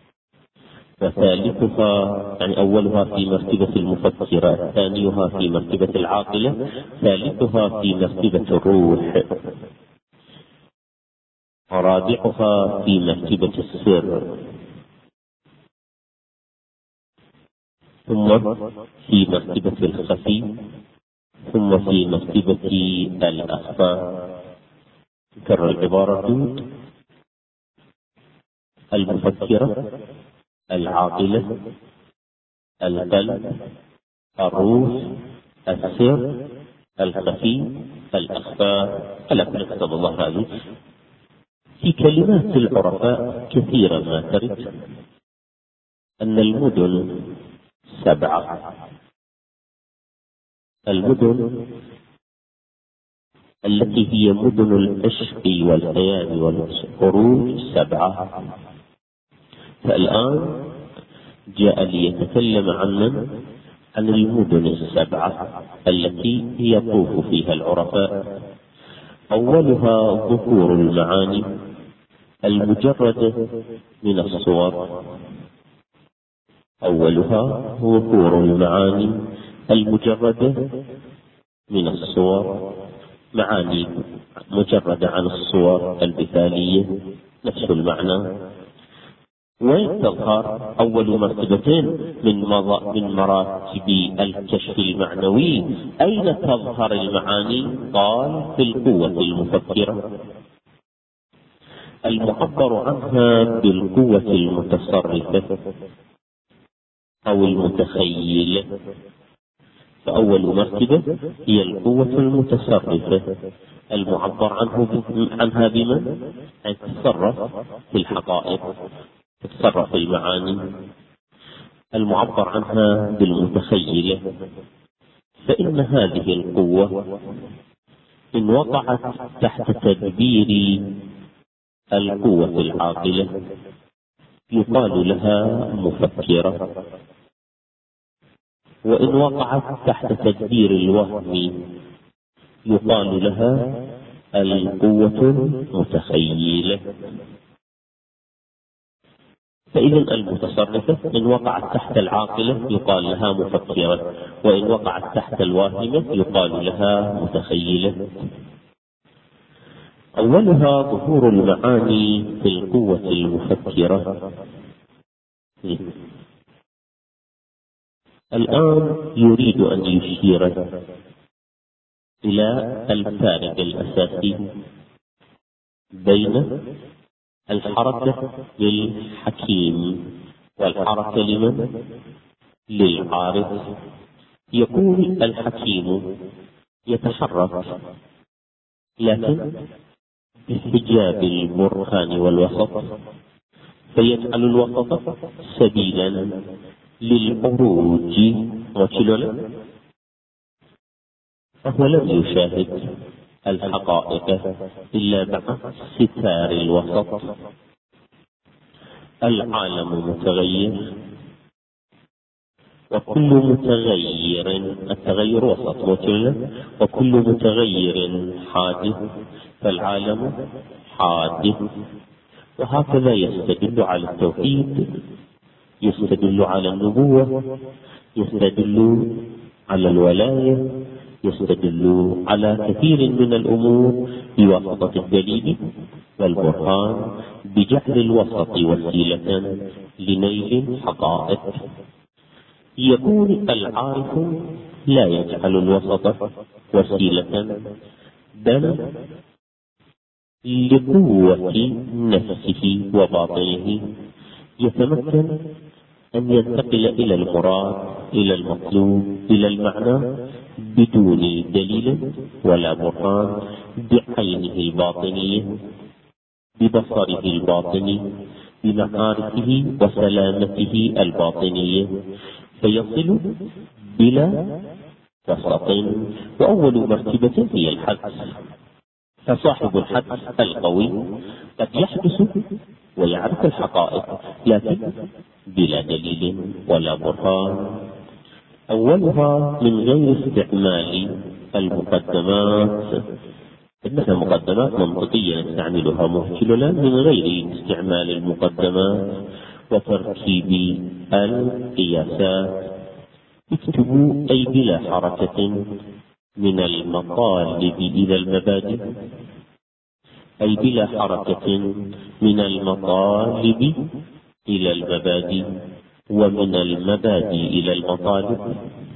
وثالثها يعني أولها في مرتبة المفكرة، ثانيها في مرتبة العاقلة، ثالثها في مرتبة الروح، رابعها في مرتبة السر، ثم في مرتبة الخفي، ثم في مرتبة الأخفى. كرر العبارة: المفكرة، العاقلة، القلب، الروح، السر، الخفي، الأخفى. ألا نكتب الله هذه في كلمات العرفاء كثيرا ما ترد أن المدن سبعة. المدن التي هي مدن العشق والخيال والخروج سبعة. فالآن جاء ليتكلم عن من؟ عن المدن السبعة التي يطوف فيها العرفاء. أولها ظهور المعاني المجردة من الصور. أولها ظهور المعاني المجردة من الصور، معاني مجردة عن الصور المثالية نفس المعنى. وين تظهر أول مرتبتين من من مراتب الكشف المعنوي؟ أين تظهر المعاني؟ قال في القوة المفكرة المعبر عنها بالقوة المتصرفة أو المتخيلة. فأول مرتبة هي القوة المتصرفة المعبر عنه عنها بمن؟ أن تتصرف في الحقائق، تتصرف في المعاني، المعبر عنها بالمتخيلة. فإن هذه القوة إن وقعت تحت تدبير القوة العاقلة يقال لها مفكرة، وإن وقعت تحت تدبير الوهم يقال لها القوة المتخيلة. فإذا المتصرفة إن وقعت تحت العاقلة يقال لها مفكرة، وإن وقعت تحت الواهمة يقال لها متخيلة. أولها ظهور المعاني في القوة المفكرة. الآن يريد أن يشير إلى الفارق الأساسي بين الحركة للحكيم والحركة لمن؟ للعارف. يقول الحكيم يتحرك لكن بحجاب البرهان والوسط، فيجعل الوسط سبيلا للعروج وكلنا، فهو لم يشاهد الحقائق إلا مع ستار الوسط. العالم متغير، وكل متغير، التغير وسط وكلنا، وكل متغير حادث، فالعالم حادث. وهكذا يستدل على التوحيد، يستدل على النبوة، يستدل على الولاية، يستدل على كثير من الأمور بواسطة الدليل والبرهان، بجعل الوسط وسيلة لنيل حقائق. يقول العارف لا يجعل الوسط وسيلة، بل لقوة نفسه وباطنه يتمكن أن ينتقل إلى المراد، إلى المطلوب، إلى المعنى بدون دليل ولا برهان، بعينه الباطنية، ببصره الباطني، بمعارفه وسلامته الباطنية، فيصل بلا وسط. وأول مرتبة هي الحدس، فصاحب الحدس القوي قد يحدث ويعرف الحقائق لكن بلا دليل ولا برهان. أولها من غير استعمال المقدمات، إنها مقدمات منطقية نستعملها مهتللا من غير استعمال المقدمات وتركيب القياسات. اكتبوا أي بلا حركة من المطالب إلى المبادئ، أي بلا حركة من المطالب إلى المبادئ، ومن المبادئ إلى المطالب.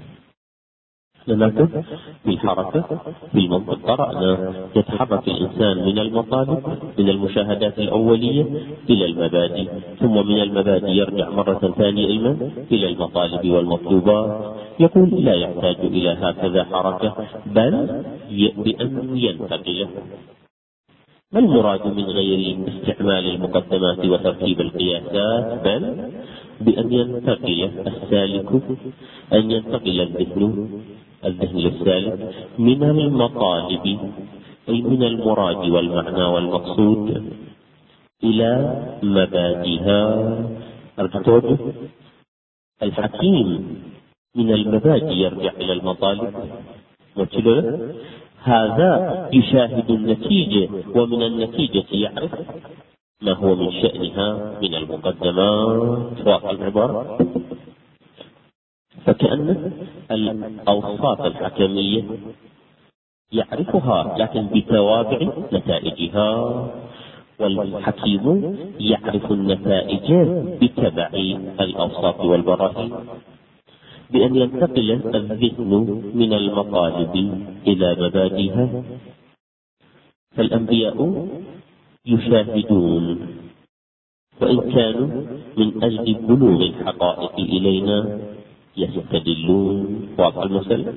لنأخذ بالحركة بالمنطق، قرأنا يتحرك الإنسان من المطالب، من المشاهدات الأولية إلى المبادئ، ثم من المبادئ يرجع مرة ثانية إلى المطالب والمطلوبات. يقول لا يحتاج إلى هكذا حركة، بل بأن ينتقل. ما المراد من غير استعمال المقدمات وترتيب القياسات؟ بل بأن ينتقل السالك، أن ينتقل الذهن الذهن السالك من المطالب، أي من المراد والمعنى والمقصود، إلى مبادئها. أرجوك، الحكيم من المبادئ يرجع إلى المطالب، وكذا هذا يشاهد النتيجة، ومن النتيجة يعرف ما هو من شأنها من المقدمات. واضح العبارة؟ فكأن الأوصاف الحكمية يعرفها لكن بتوابع نتائجها، والحكيم يعرف النتائج بتبع الأوصاف والبراهين، بأن ينتقل الذهن من المطالب إلى مبادئها. فالأنبياء يشاهدون، وإن كانوا من أجل بلوغ الحقائق إلينا يستدلون. واضح المثل؟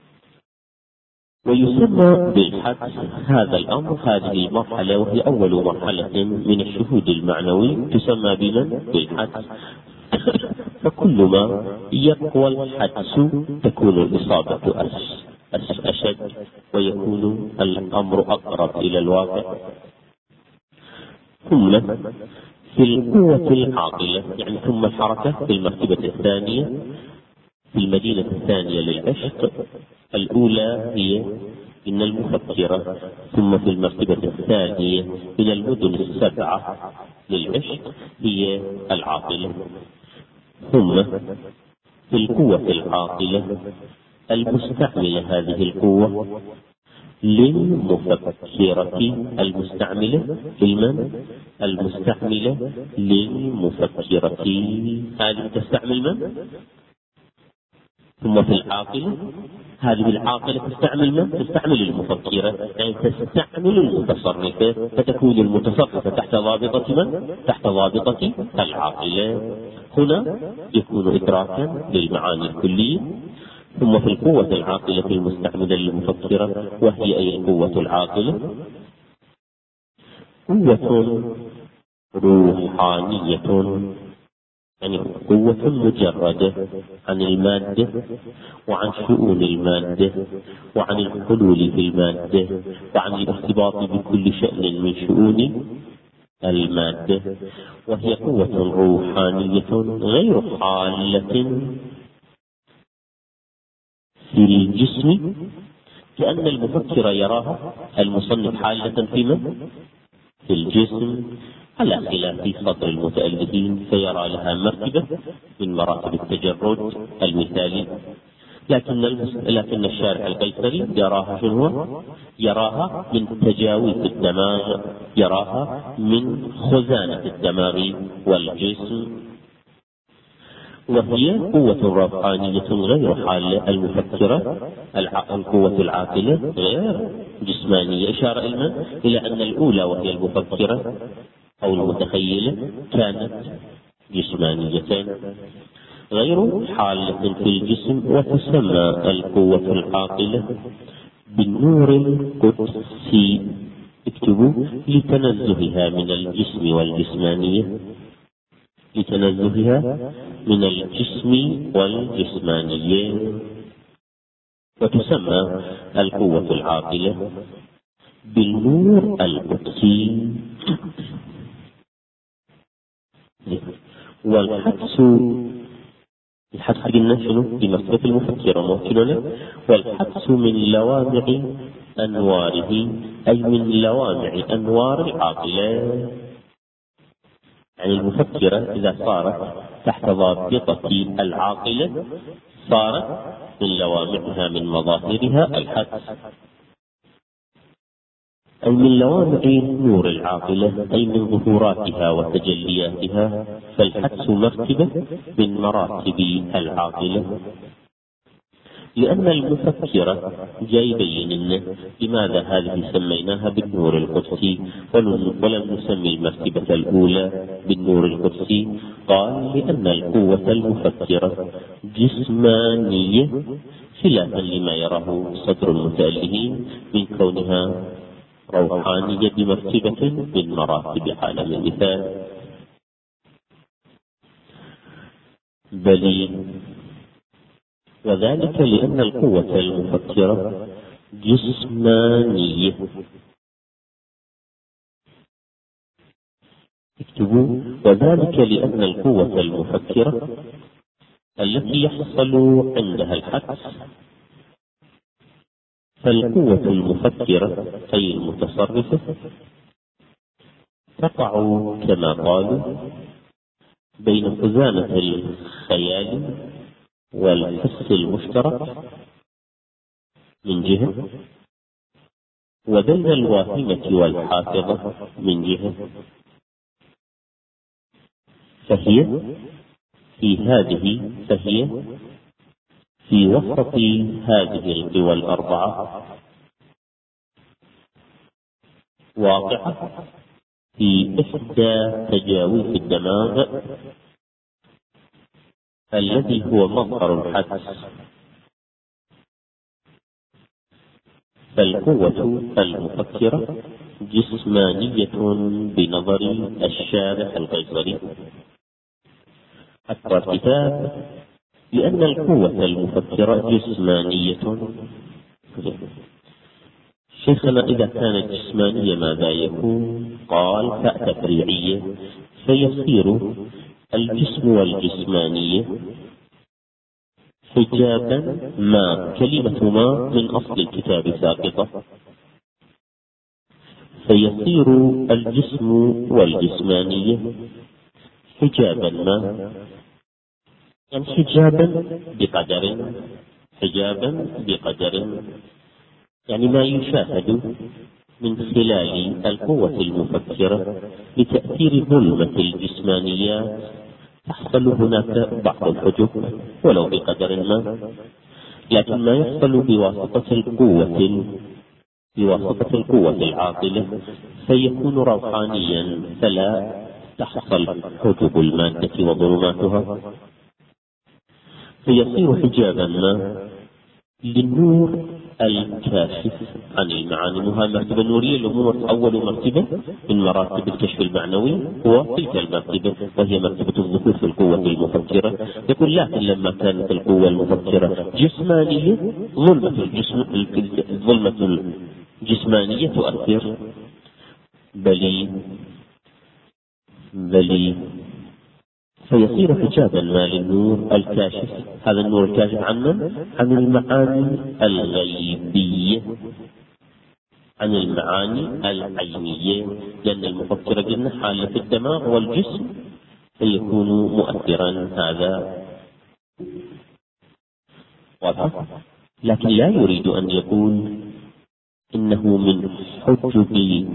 ويسمى بالحدس هذا الأمر، هذه المرحلة وهي أول مرحلة من الشهود المعنوي تسمى بمن؟ بالحدس. فكل ما يقوى الحدس تكون الإصابة أشد، ويكون الأمر أقرب إلى الواقع. ثم في القوة العاقلة، يعني ثم الحركة في المرتبة الثانية، في المدينة الثانية للعشق. الأولى هي إن المفكرة، ثم في المرتبة الثانية من المدن السبعة للعشق هي العاقلة. ثم في القوة العاقلة المستعملة، هذه القوة للمفكرة المستعملة لمن؟ المستعملة للمفكرة، هذه تستعمل من؟ ثم في العاقلة، هذه العاقلة تستعمل من؟ تستعمل المفكرة، يعني تستعمل المتصرفة، فتكون المتصرفة تحت ضابطة من؟ تحت ضابطة العاقلة. هنا يكون إدراكا للمعاني الكلية. ثم في القوة العاقلة المستعملة للمفكرة، وهي أي القوة العاقلة، قوة روحانية، يعني قوة مجردة عن المادة وعن شؤون المادة وعن الحلول في المادة وعن الارتباط بكل شأن من شؤون المادة، وهي قوة روحانية غير حالة في الجسم، لأن المفكر يراها المصنف حالة في من؟ في الجسم، على خلاف صدر المتألفين فيرى لها مرتبة من مراتب التجرد المثالي. لكن لكن الشارح القيصري يراها شنو؟ يراها من تجاويف الدماغ، يراها من خزانة الدماغ والجسم، وهي قوة روحانية غير حالة. المفكرة القوة العاقلة غير جسمانية. إشارة إلى أن الأولى وهي المفكرة أو المتخيلة كانت جسمانية غير حالة في الجسم، وتسمى القوة العاقلة بالنور القدسي، اكتبوا، لتنزهها من الجسم والجسمانية، لتنزهها من الجسم والجسمانية. وتسمى القوة العاقلة بالنور القدسي. والحدس، الحدس قلنا شنو؟ بمثابة المفكرة موكلنا. والحدس من لوامع أنواره، أي من لوامع أنوار العاقلة، يعني المفكرة إذا صارت تحت ضابطة العاقلة صارت من لوامعها من مظاهرها الحدس، أي من لوامع نور العاقلة، أي من ظهوراتها وتجلياتها. فالحدس مرتبة من مراتب العاقلة، لأن المفكرة جاي يبين لنا لماذا هذه سميناها بالنور القدسي ولم نسمي المرتبة الأولى بالنور القدسي. قال لأن القوة المفكرة جسمانية، خلافا لما يراه صدر المتألهين من كونها روحانية بمرتبة من مراتب عالم المثال. بل وذلك لأن القوة المفكرة جسمانية، اكتبوا، وذلك لأن القوة المفكرة التي يحصل عندها الحدس، فالقوة المفكرة أي المتصرفة تقع كما قالوا بين خزانة الخيال والحس المشترك من جهة، وبين الواهمة والحافظة من جهة. فهي في هذه فهي في وسط هذه القوى الأربعة، واقعة في إحدى تجاويف الدماغ الذي هو مظهر الحدس. فالقوة المفكرة جسمانية بنظر الشارح القيصري. أكبر كتاب لأن القوة المفكرة جسمانية. شيخنا إذا كانت جسمانية ماذا يكون؟ قال فاء تفريعية، فيصير الجسم والجسمانية حجابا ما، كلمة ما من أصل الكتاب ساقطة، فيصير الجسم والجسمانية حجابا ما، يعني حجابا بقدر، حجابا بقدر، يعني ما يشاهد من خلال القوة المفكرة لتأثير ظلمة الجسمانيات. تحصل هناك بعض الحجب ولو بقدر ما، لكن ما يحصل بواسطة القوة بواسطة القوة العاقلة فيكون روحانيا، فلا تحصل حجب المادة وظلماتها، فيصير حجابا ما للنور الكاشف عن المعاني. وهذه المرتبة النورية اللي هو أول مرتبة من مراتب الكشف المعنوي هو تلك المرتبة، وهي مرتبة الظهور في القوة المفكرة. يقول لكن لما كانت القوة المفكرة جسمانية، ظلمة الجسم ظلمة الجسمانية تؤثر بلي بلي فيصير حجابا ما للنور الكاشف. هذا النور الكاشف عن عن المعاني الغيبية، عن المعاني العينية، لأن المفكرة قلنا حالة في الدماغ والجسم يكون مؤثرا. هذا واضح، لكن لا يريد أن يقول إنه من حجب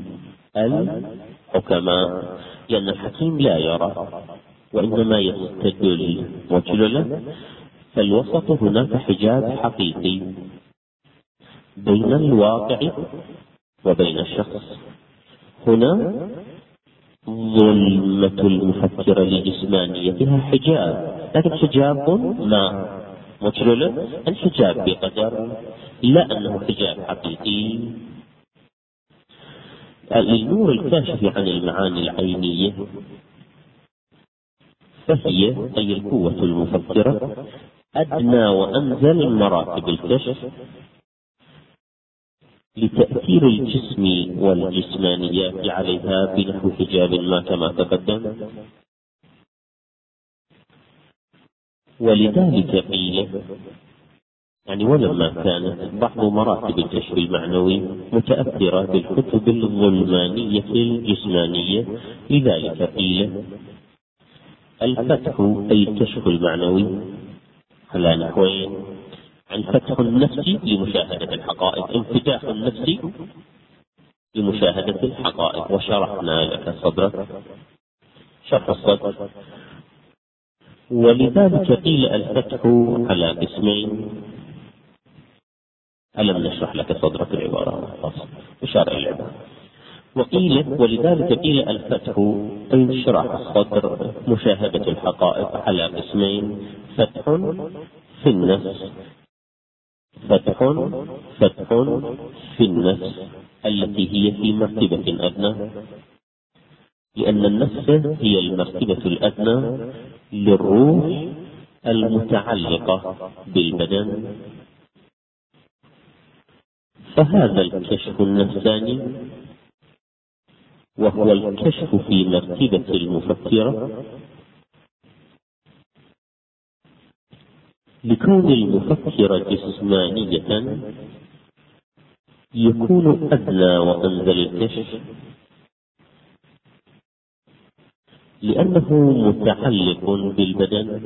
الحكماء، لأن الحكيم لا يرى وإنما يستدل وجلله. فالوسط هناك حجاب حقيقي بين الواقع وبين الشخص. هنا ظلمة المفكرة لجسمانيتها حجاب، لكن حجاب ما مجلله الحجاب بقدر، لا أنه حجاب حقيقي. للنور الكاشف عن المعاني العينية فهي أي القوة المفكرة أدنى وأنزل مراتب الكشف لتأثير الجسم والجسمانيات عليها بنحو حجاب ما كما تقدم. ولذلك قيل يعني ولما كانت بعض مراتب الكشف المعنوي متأثرة بالكتب الظلمانية الجسمانية، لذلك قيل الفتح أي الكشف المعنوي على نحوين: عن فتح النفس لمشاهدة الحقائق، انفتاح النفس لمشاهدة الحقائق. وشرحنا لك صدرك شرح الصدر. ولذلك قيل الفتح على قسمين. ألم نشرح لك صدرك العبارة وشرح العبارة. وقيل ولذلك قيل الفتح أي انشراح الصدر مشاهدة الحقائق على قسمين: فتح في النفس فتح فتح في النفس التي هي في مرتبة أدنى، لأن النفس هي المرتبة الأدنى للروح المتعلقة بالبدن. فهذا الكشف النفساني وهو الكشف في مرتبة المفكرة، لكون المفكرة جسمانية يكون أدنى وأنزل الكشف، لأنه متعلق بالبدن،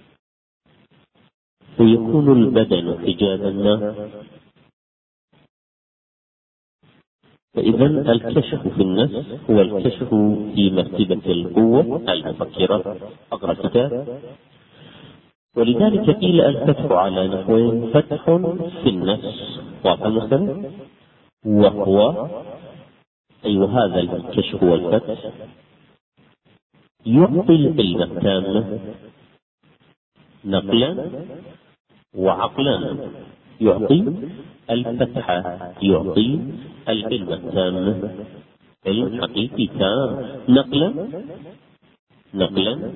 فيكون البدن حجابا له. فإذا الكشف في النفس هو الكشف في مرتبة القوة المفكرة. أقرأ الكتاب. ولذلك قيل الفتح على نحوين: فتح في النفس واضح المختلف، وهو أي وهذا الكشف والفتح يعطي العلم التام نقلا وعقلا. يعطي الفتح يعطي العلم التام، علم حقيقي تام، نقلا نقلا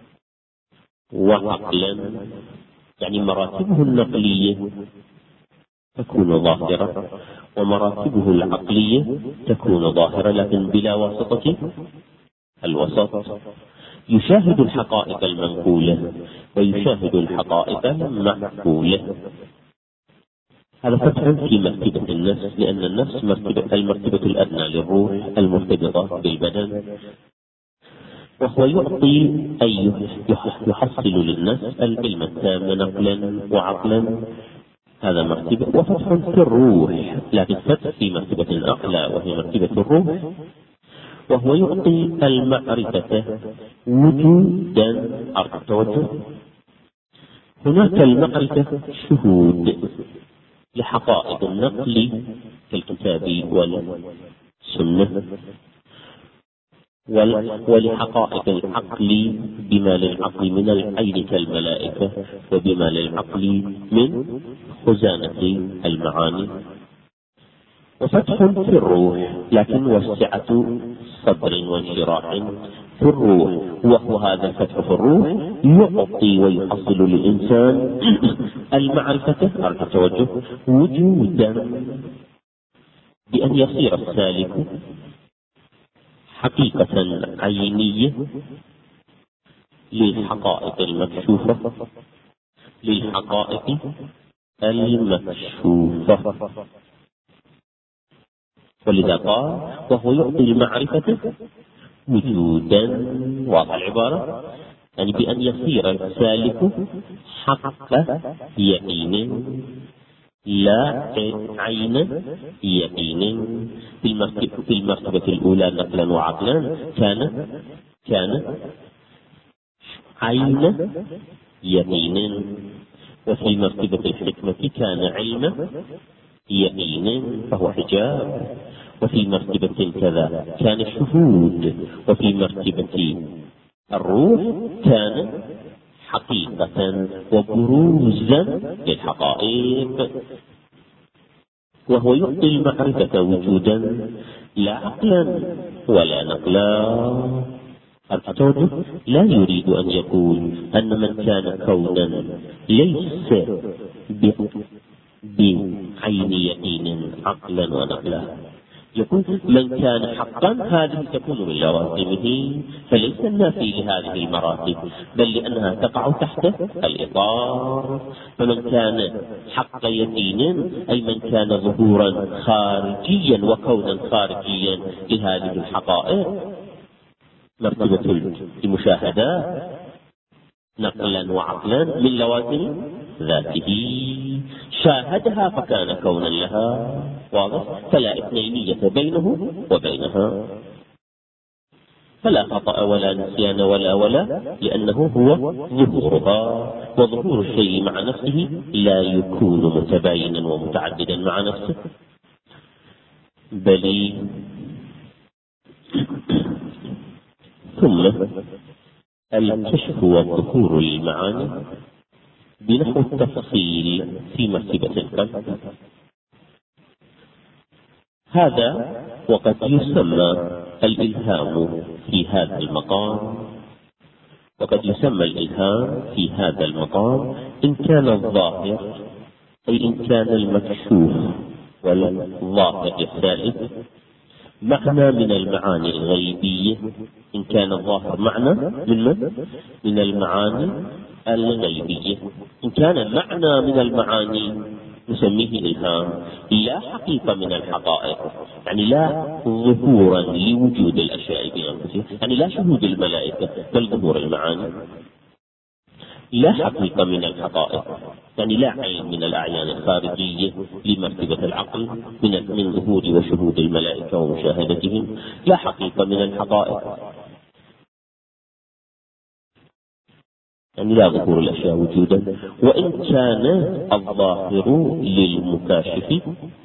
وعقلا، يعني مراتبه النقلية تكون ظاهرة ومراتبه العقلية تكون ظاهرة، لكن بلا واسطة الوسط. يشاهد الحقائق المنقولة ويشاهد الحقائق المعقولة. هذا فتح في مرتبة النفس، لأن النفس مرتبة المرتبة الأدنى للروح المرتبطة بالبدن، وهو يعطي أي يحصل للنفس العلم التام نقلا وعقلا. هذا مرتبة. وفتح في الروح، لكن فتح في مرتبة أعلى وهي مرتبة الروح، وهو يعطي المعرفة وجودا. أرجو التوجه. هناك المعرفة شهود لحقائق النقل في الكتاب والسنة، ولحقائق العقل بما للعقل من العين كالملائكة، وبما للعقل من خزانة المعاني. وفتح في الروح، لكن وسعة صدر وانشراح في الروح، وهو هذا الفتح في الروح يعطي ويحصل للإنسان المعرفة أرجع توجه وجودا، بأن يصير السالك حقيقة عينية للحقائق المكشوفة، للحقائق المكشوفة. ولذا قال وهو يعطي المعرفة وجودا، واضح العبارة، يعني بأن يصير السالك حق يقين لا عين يقين. في المرتبة, في المرتبة الأولى نقلا وعقلا كان كان عين يقين، وفي مرتبة الحكمة كان علم يقين فهو حجاب، وفي مرتبة كذا كان شهود، وفي مرتبة الروح كان حقيقة وبروزا للحقائق. وهو يعطي المعرفة وجودا لا عقلا ولا نقلا. التوجه لا يريد أن يقول أن من كان كونا ليس بعين يقين عقلا ونقلا، يقول من كان حقا هذه تكون من لوازمه، فليس النافي لهذه المراتب، بل لأنها تقع تحت الإطار. فمن كان حق يقين أي من كان ظهورا خارجيا وكونا خارجيا لهذه الحقائق، مرتبة المشاهدة نقلا وعقلا من لوازم ذاته، شاهدها فكان كونا لها، واضح، فلا اثنينية بينه وبينها، فلا خطأ ولا نسيان ولا ولا لأنه هو ظهورها. وظهور الشيء مع نفسه لا يكون متباينا ومتعددا مع نفسه، بل ثم الكشف والظهور للمعاني بنحو التفصيل في مرتبة القلب. هذا وقد يسمى الإلهام في هذا المقام، وقد يسمى الإلهام في هذا المقام إن كان الظاهر أي إن كان المكشوف والظاهر الثالث معنى من المعاني الغيبية، إن كان الظاهر معنى من من المعاني الغيبية، إن كان معنى من المعاني نسميه إلهام، لا حقيقة من الحقائق، يعني لا ظهورا لوجود الأشياء بأنفسها، يعني لا شهود الملائكة بل ظهور المعاني، لا حقيقة من الحقائق، يعني لا عين من الأعيان الخارجية لمرتبة العقل من من ظهور وشهود الملائكة ومشاهدتهم، لا حقيقة من الحقائق، يعني لا ظهور الأشياء وجودا. وإن كان الظاهر للمكاشف،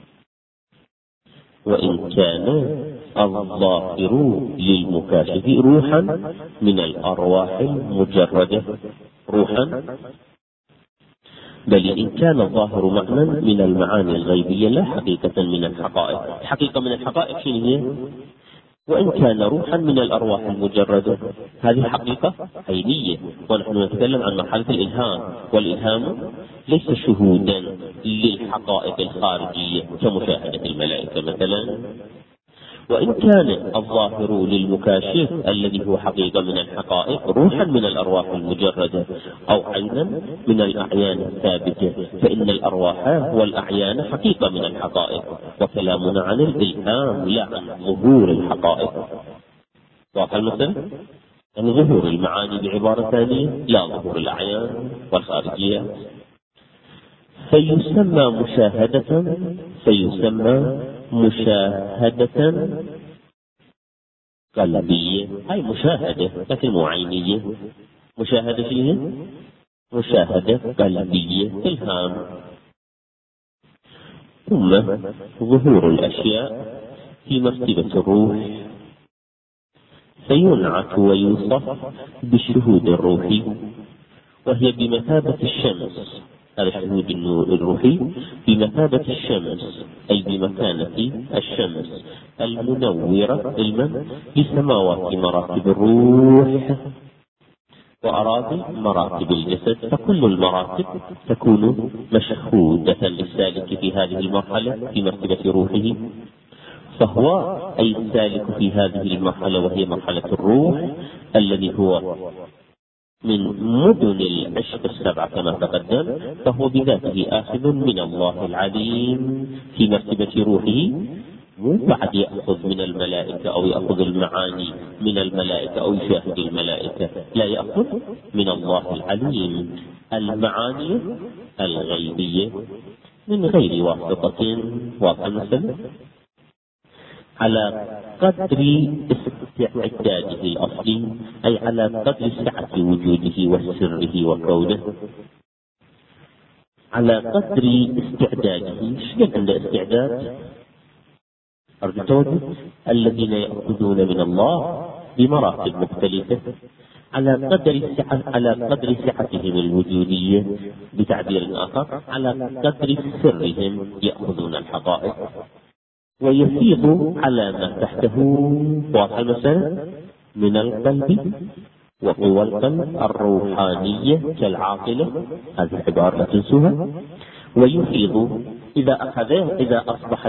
وإن كان الظاهر للمكاشف روحا من الأرواح المجردة، روحا، بل إن كان الظاهر معنى من المعاني الغيبية لا حقيقة من الحقائق. حقيقة من الحقائق شنو هي؟ وإن كان روحا من الأرواح المجردة، هذه حقيقة عينية، ونحن نتكلم عن مرحلة الإلهام، والإلهام ليس شهودا للحقائق الخارجية كمشاهدة الملائكة مثلا. وإن كان الظاهر للمكاشف الذي هو حقيقة من الحقائق روحا من الأرواح المجردة أو عينا من الأعيان الثابتة، فإن الأرواح والأعيان حقيقة من الحقائق، وكلامنا عن الإلهام لا عن ظهور الحقائق. واضح المثل؟ يعني ظهور المعاني بعبارة ثانية، لا ظهور الأعيان والخارجيات. فيسمى مشاهدة فيسمى مشاهدة قلبية، أي مشاهدة لكن مو عينية. مشاهدة فيه مشاهدة قلبية إلهام. ثم ظهور الأشياء في مرتبة الروح، فينعت ويوصف بالشهود الروحي، وهي بمثابة الشمس. هذا الشهود الروحي بمثابة الشمس، أي بمكانة الشمس المنورة علما لسماوات مراتب الروح وأراضي مراتب الجسد، فكل المراتب تكون مشهودة للسالك في هذه المرحلة في مرتبة روحه. فهو أي السالك في هذه المرحلة وهي مرحلة الروح، الذي هو من مدن العشق السبعة كما تقدم، فهو بذاته آخذ من الله العليم في مرتبة روحه، مو بعد يأخذ من الملائكة أو يأخذ المعاني من الملائكة أو يشاهد الملائكة، لا، يأخذ من الله العليم المعاني الغيبية من غير واسطة. واضح المسألة؟ على قدر استعداده الأصلي، أي على قدر سعة وجوده وسره وكونه، على قدر استعداده. شنو عنده استعداد؟ أرجو التوجه. الذين يأخذون من الله بمراتب مختلفة على قدر سعة، على قدر سعتهم الوجودية، بتعبير آخر على قدر سرهم يأخذون الحقائق ويفيض على ما تحته. واضح المسألة؟ من القلب وقوى القلب الروحانية كالعاقلة، هذه العبارة لا تنسوها. ويفيض إذا أخذ إذا أصبح